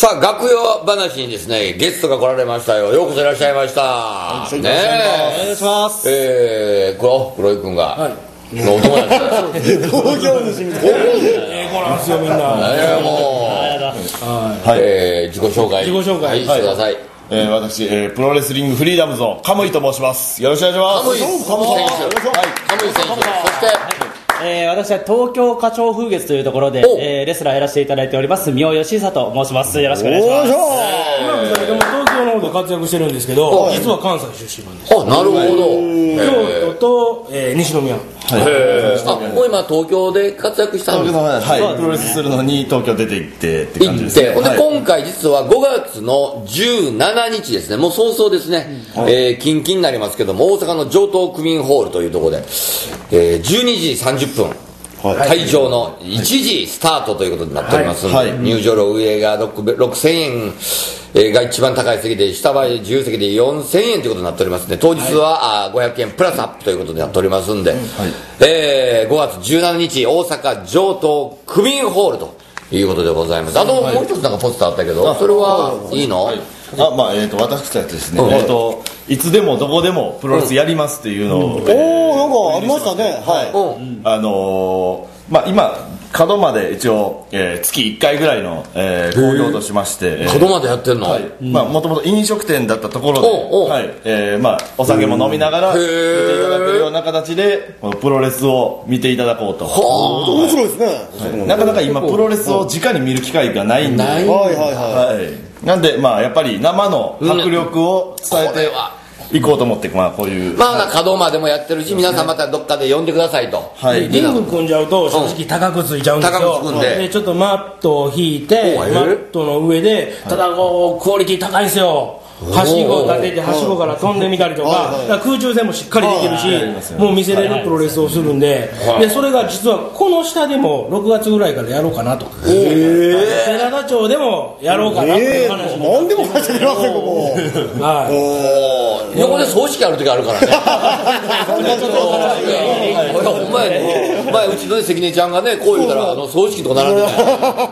さあ、楽屋話にですね、ゲストが来られましたよ。ようこそいらっしゃいました。 ねえ。お願いします。 黒井くんが、のお友達工業主みたいな。 こなんですよ、みんな。 自己紹介。はいしてください。 私、プロレスリングフリーダムズのカムイと申します。よろしくお願いします。 カムイ選手。そして、 私は東京花鳥風月というところで、レスラーやらせていただいております三尾義久と申します。よろしくお願いします。今もそれでも東京の方で活躍してるんですけど、実は関西出身なんです。 あ、なるほど。 京都と、西宮。 もう今東京で活躍したんですか？ はい、プロレスするのに東京出て行ってって感じですね。 ほんで今回実は5月の17日ですね、もう早々ですね、近々になりますけども、大阪の城東区民ホールというところで、12時30分会場の1時スタートということになっておりますので、入場料上が6000円が一番高い席で、下は自由席で4000円ということになっておりますので、当日は500円プラスアップということになっておりますんで、5月17日大阪城東区民ホールということでございます。あともう一つなんかポスターあったけど、それはいいの？ 私たちですね、いつでもどこでもプロレスやりますっていうのを、 なんかありましたね。 今角まで一応、月1回ぐらいの興行としまして、 角までやってんの？ もともと飲食店だったところで、お酒も飲みながら見ていただけるような形でプロレスを見ていただこうと。 面白いですね。 なかなか今プロレスを直に見る機会がないんで、なんでやっぱり生の迫力を伝えて行こうと思って、こういう角までもやってるし、皆さんまたどっかで呼んでくださいと。 リング組んじゃうと正直高くついちゃうんですよ。 高くつくんでちょっとマットを引いて、マットの上でただクオリティ高いんですよ。はしごが出て、はしごから飛んでみたりとか、空中戦もしっかりできるし、もう見せれるプロレスをするんで、それが実はこの下でも6月ぐらいからやろうかなと。寺田町でもやろうかなっていう話も。 何でも会社でやらせん、ここ。 横で葬式ある時あるからね。お前うちの関根ちゃんがね、こう言うたら葬式とか並んでない。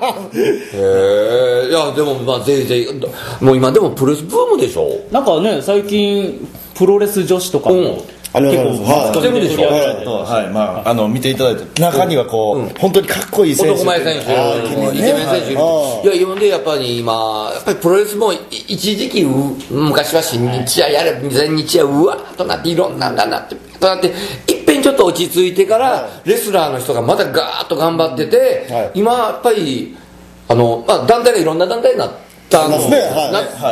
いやでもぜひぜひ、もう今でもプロレスブームでしょ。 なんかね、最近プロレス女子とかも結構してるでしょ。 見ていただいて、中には本当にかっこいい選手、 男前選手、イケメン選手いる。いや、呼んでやっぱりプロレスも一時期昔は新日や全日やうわっとなっていろんなんだなっていっぺんちょっと落ち着いてからレスラーの人がまたガーッと頑張ってて、今やっぱり団体がいろんな団体になってなって、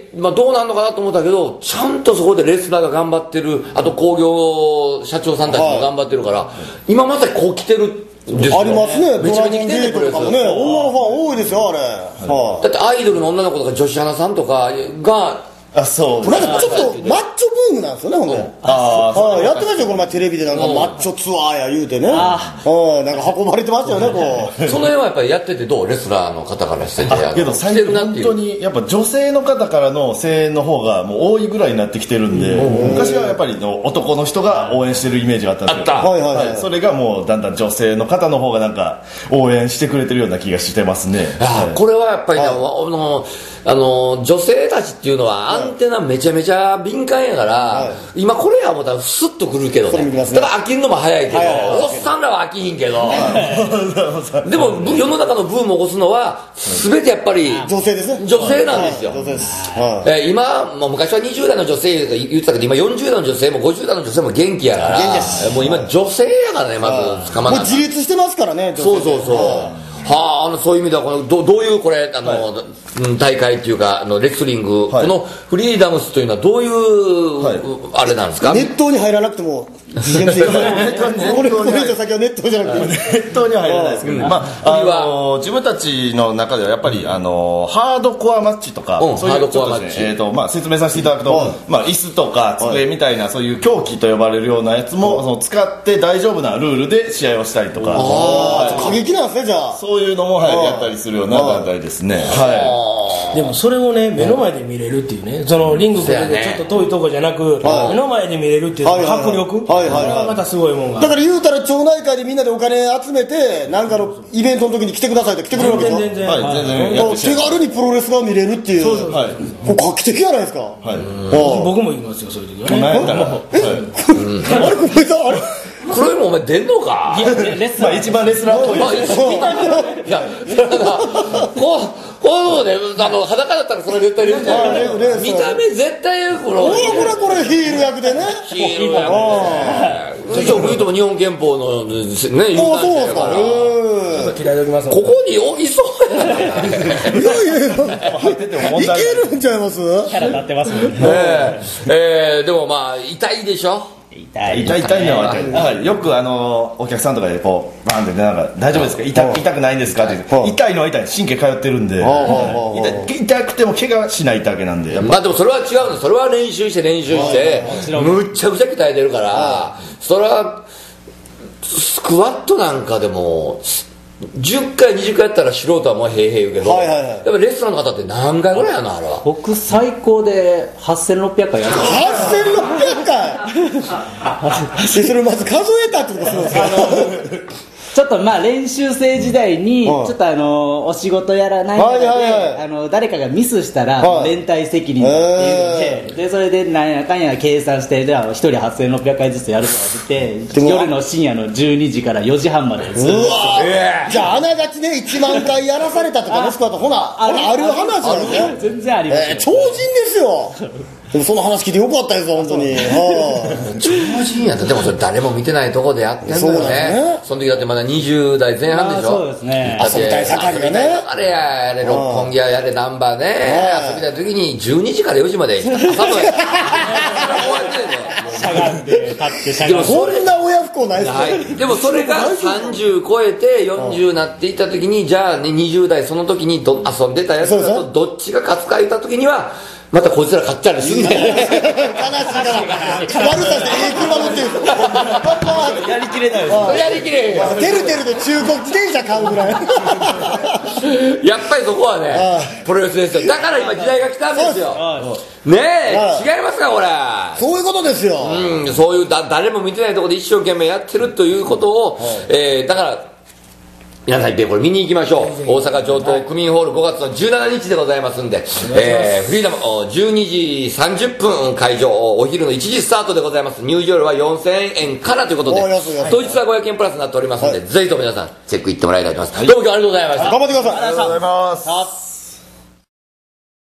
どうなんのかなと思ったけど、ちゃんとそこでレスラーが頑張ってる、あと工業社長さんたちも頑張ってるから、今まさにこう来てるんですよ。 ありますね。 めちゃめちゃ来てるね、プロレス。 女のファン多いですよ、あれ。 だってアイドルの女の子とか女子アナさんとかが、 そうなんかちょっとマッチョブームなんですよね、ほんで。やってましたよ、この前テレビでなんかマッチョツアーや言うてね。なんか運ばれてましたよね、こう。 その辺はやっぱりやっててどう？レスラーの方からしてて。 けど最近本当にやっぱ女性の方からの声援の方がもう多いぐらいになってきてるんで、昔はやっぱり男の人が応援してるイメージがあったんですけど、それがもうだんだん女性の方の方がなんか応援してくれてるような気がしてますね。 これはやっぱり女性たちっていうのはアンテナめちゃめちゃ敏感やから、今これや思ったらスッとくるけどね。だから飽きるのも早いけど、おっさんらは飽きひんけど、でも世の中のブームを起こすのは全てやっぱり女性ですね。 女性なんですよ。今昔は20代の女性言ってたけど、今40代の女性も50代の女性も元気やから、もう今女性やからね、まず捕まらない。 もう自立してますからね。 そういう意味ではどういうこれ大会っていうかレスリング、このフリーダムスというのはどういうあれなんですか？ 熱湯に入らなくても実現性これ以上先は熱湯じゃなくて熱湯には入らないですけど、自分たちの中ではやっぱりハードコアマッチとか、そういうちょっと説明させていただくと、椅子とか机みたいなそういう凶器と呼ばれるようなやつも使って大丈夫なルールで試合をしたりとか、 過激なんですね。じゃあそういうのもやったりするような団体ですね。 でもそれをね目の前で見れるっていうね、そのリングこれでちょっと遠いとこじゃなく、目の前で見れるっていう迫力、これはまたすごいもんが。 だから言うたら町内会でみんなでお金集めてなんかのイベントの時に来てくださいって来てくれるわけですよ。 全然手軽にプロレスが見れるっていう。これ画期的じゃないですか。 僕も行きますよそういう時はね。 あれごめんなさい、あれ黒いもんお前出んのか。 いやレスラー一番レスラーっぽい。 いやこうね裸だったらそれ絶対出るじゃん。見た目絶対これヒール役でね。 ヒール役でね。僕言うとも日本憲法のね有そうですか。 嫌いでおきます。 ここにおいそうやね。 いけるんちゃいます？ キャラ立ってますもんね。 でもまあ痛いでしょ。 痛いのはよくお客さんとかでこうバーンってなんか大丈夫ですか、痛くないんですかって痛いのは痛い、神経通ってるんで痛くても怪我しないだけなんで。 まあでもそれは違うんです。それは練習してむっちゃくちゃ鍛えてるから、それはスクワットなんかでも10回20回やったら素人はもうへいへい言うけど、やっぱレストランの方って何回ぐらいやるのあれは。 僕最高で8600回やる。 8600回それまず数えたってことですよ。 ちょっとまあ練習生時代にちょっとお仕事やらないので誰かがミスしたら連帯責任だっていうのでそれで何やかんや計算してじゃあ1人8600回ずつやるとか言って夜の深夜の12時から4時半までずっと。 じゃああながちね1万回やらされたとかもしくはほなある話なんですね。 全然あります。 超人ですよ。でもその話聞いてよかったです本当に。 超人やった。でもそれ誰も見てないとこでやってんだよね。その時だってまだ20代前半でしょ。 そうですね。 遊びたい盛りがね。 あれやれ六本木やれナンバーね。遊びたい時に12時から4時まで朝まで。 しゃがんで立ってしゃがんで。 そんな親不孝ないですよ。 でもそれが30超えて40になっていった時にじゃあね20代その時に遊んでたやつだとどっちが勝つか言った時にはまたこいつら買っちゃうすんねん。 悲しいから悪さして車乗ってるんですよ。 やりきれないです。 やりきれんよ。 てるてるで中古自転車買うぐらい。 やっぱりそこはねプロレスですよ。だから今時代が来たんですよ。ねえ違いますかこれ。 そういうことですよ。 そういう誰も見てないところで一生懸命やってるということをだから皆さん一遍これ見に行きましょう。大阪城東区民ホール5月の17日でございますんで、フリーダム12時30分会場、お昼の1時スタートでございます。入場料は4000円からということで、当日は500円プラスになっておりますので、ぜひとも皆さんチェック行ってもらいたいと思います。どうも今日はありがとうございました。 頑張ってください。 ありがとうございます。